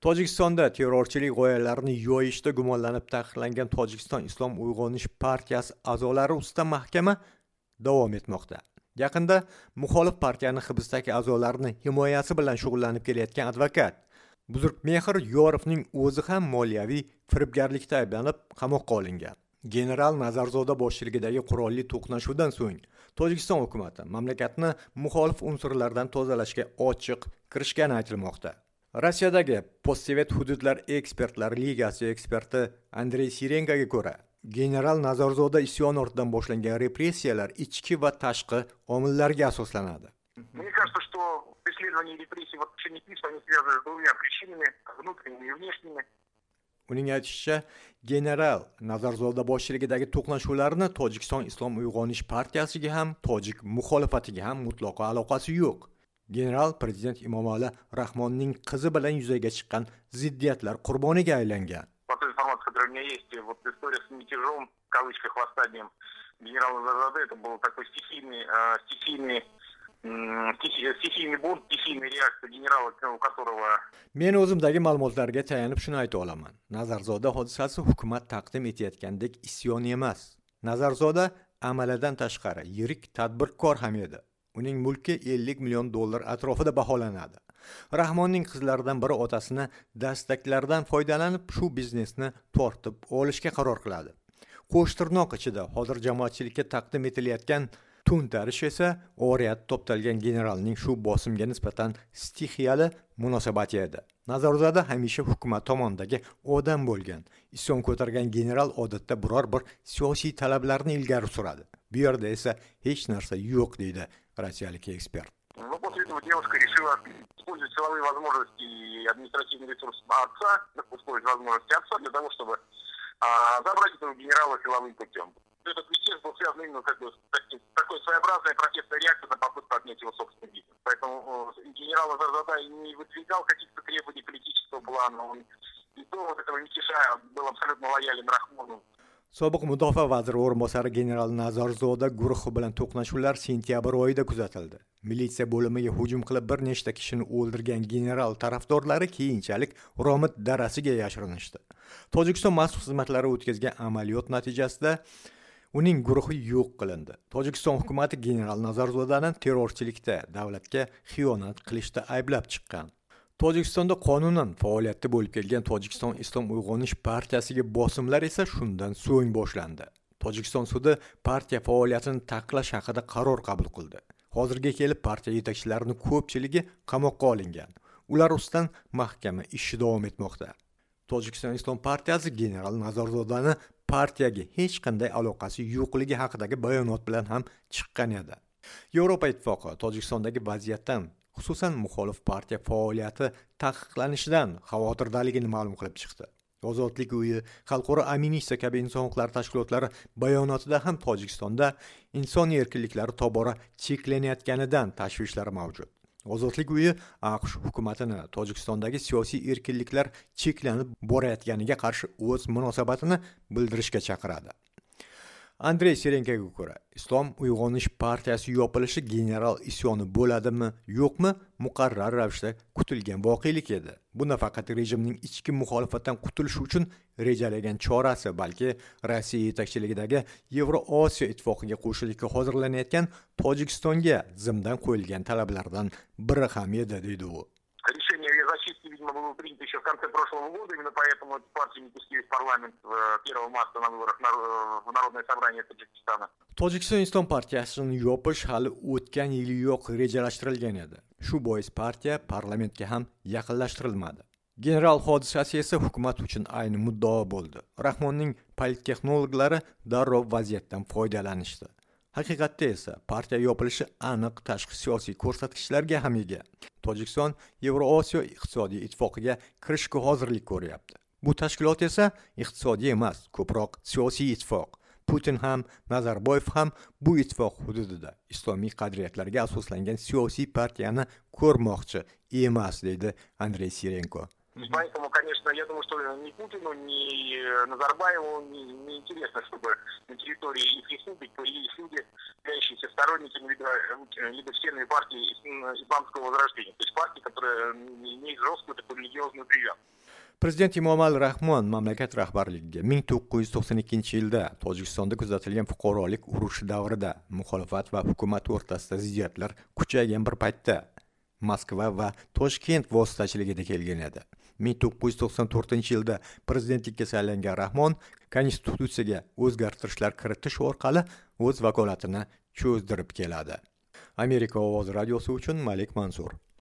Tojikistonda terrorchilik g'oyalarini yoyishda gumonlanib taqiqlangan Tojikiston Islom Uyg'onish partiyasi a'zolari ustidan mahkama davom etmoqda. Yaqinda muxolif partiyaning hibsdagi a'zolarini himoyasi bilan shug'ullanib kelayotgan advokat Buzurgmehr Yorovning o'zi ham moliyaviy firibgarlikda ayblanib qamoqqa olingan. General Nazarzoda boshchiligidagi qurolli to'qnashuvdan so'ng Tojikiston hukumati mamlakatni muxolif unsurlardan tozalashga ochiq kirishgani aytilmoqda. Rossiyadagi postsovet hududlar ekspertlar ligasi eksperti Andrey Sirenkoga ko'ra, general Nazarzoda isyon ortidan boshlangan repressiyalar ichki va tashqi omillarga asoslanadi. Мне кажется, что преследование и репрессии в отношении ПИС они связаны с двумя причинами, внутренними и внешними. Uning aytishicha, general Nazarzoda boshchiligidagi to'qnashuvlarni Tojikiston Islom Uyg'onish partiyasiga ham, tojik muxolifatiga ham mutlaqo aloqasi yo'q. General prezident Emomali Rahmonning qizi bilan yuzaga chiqqan ziddiyatlar qurboniga aylangan. По той информации, которая у меня есть, вот история с мятежом, в кавычках, восстанием генерала Назарзоды, это был такой стихийный бунт, стихийная реакция генерала, у которого... Men o'zimdagi ma'lumotlarga tayanib shuni ayta olaman. Nazarzoda hodisasi hukumat taqdim etayotgandek isyon emas. Nazarzoda amalidan tashqari yirik tadbirkor ham edi. Uning mulki $50 million atrofida baholanadi. Rahmonning qizlaridan biri otasini dastaklardan foydalanib shu biznesni tortib olishga qaror qiladi. Qo'shtirnoq ichida hozir jamoatchilikka taqdim etilayotgan to'ntarish esa oriyat toptalgan generalning shu bosimga nisbatan stixiyali munosabati edi. Nazarzoda hamisha hukumat tomondagi odam bo'lgan. Isyon ko'targan general odatda biror bir siyosiy talablarni ilgari suradi. Bu yerda esa hech narsa yo'q deydi rossiyalik ekspert. Но после этого девушка решила использовать силовые возможности и административный ресурс отца, использовать возможности отца для того, чтобы забрать этого генерала силовым путем. Этот мятеж был связан именно с такой своеобразной протестной реакцией на попытку отнять его собственный бизнес. Поэтому генерал Назарзода не выдвигал каких-то требований политического плана. Он и до вот этого мятежа был абсолютно лоялен Рахмону. Sobiq mudofaa vaziri o'rinbosari general Nazarzoda guruhi bilan to'qnashuvlar sentyabr oyida kuzatildi. Militsiya bo'limiga hujum qilib bir nechta kishini o'ldirgan general tarafdorlari keyinchalik Romit darasiga yashirinishdi. Tojikiston maxsus xizmatlari o'tkazgan amaliyot natijasida uning guruhi yo'q qilindi. Tojikiston hukumati general Nazarzodani terrorchilikda, davlatga xiyonat qilishda ayblab chiqqan. Tojikistonda qonunan faoliyatda bo'lib kelgan Tojikiston Islom Uyg'onish partiyasiga bosimlar esa shundan so'ng boshlandi. Tojikiston sudi partiya faoliyatini taqiqlash haqida qaror qabul qildi. Hozirga kelib partiya yetakchilarining ko'pchiligi qamoqqa olingan. Ular ustidan mahkama ishi davom etmoqda. Tojikiston Islom partiyasi general Nazarzodani partiyaga hech qanday aloqasi yo'qligi haqidagi bayonot bilan ham chiqqan edi. Yevropa ittifoqi Tojikistondagi vaziyatdan, xususan muxolif partiya faoliyati taqiqlanishidan xavotirdaligini ma'lum qilib chiqdi. Ozodlik uyi, Xalqaro amnistiya kabi inson huquqlari tashkilotlari bayonotida ham Tojikistonda inson erkinliklari tobora cheklanayotganidan tashvishlari mavjud. Ozodlik uyi AQSh hukumatini Tojikistondagi siyosiy erkinliklar cheklanib borayotganiga qarshi o'z munosabatini bildirishga chaqiradi. Andrey Sirenkoga ko'ra, Islom Uyg'onish partiyasi yopilishi general isyoni bo'ladimi, yo'qmi, muqarrar ravishda kutilgan voqelik edi. Bu nafaqat rejimning ichki muxolifatdan qutulish uchun rejalagan chorasi, balki Rossiya yetakchiligidagi Yevroosiyo ittifoqiga qo'shilishga hozirlanayotgan Tojikistonga zimdan qo'yilgan talablardan biri ham edi, deydi u. Решение о зачистке, видимо, было принято еще в конце прошлого года, именно поэтому эти партии не пустили в парламент 1 марта на выборах в Народное собрание Таджикистана. Tojikiston Islom partiyasini yopish hali o'tgan yiliyoq rejalashtirilgan edi. Shu bois partiya parlamentga ham yaqinlashtirilmadi. General hodisasi esa hukumat uchun ayni muddao bo'ldi. Rahmonning polittexnologlari darrov vaziyatdan foydalanishdi. Haqiqatda esa partiya yopilishi aniq tashqi siyosiy ko'rsatkichlarga ham ega. Tojikiston Yevroosiyo iqtisodiy ittifoqiga kirishga hozirlik ko'ryapti. Bu tashkilot esa iqtisodiy emas, ko'proq siyosiy ittifoq. Putin ham, Nazarboyev ham bu ittifoq hududida islomiy qadriyatlarga asoslangan siyosiy partiyani ko'rmoqchi emas, deydi Andrey Sirenko. Поэтому, конечно, я думаю, что ни Путину, ни Назарбаеву не интересно, чтобы на территории их республик появились люди, являющиеся сторонниками либо членами партии исламского возрождения. То есть партии, которая имеет жесткую такую религиозную привязку. Prezident Emomali Rahmon mamlakat rahbarligiga 1992-yilda Tojikistonda kuzatilgan fuqarolik urushi davrida muxolifat va hukumat o'rtasida ziddiyatlar kuchaygan bir paytda Moskva va Toshkent vositachiligida kelgan edi. 1994-yilda prezidentlikka saylangan Rahmon konstitutsiyaga o'zgartirishlar kiritish orqali o'z vakolatini cho'zdirib keladi. Amerika ovozi radiosi uchun Malik Mansur.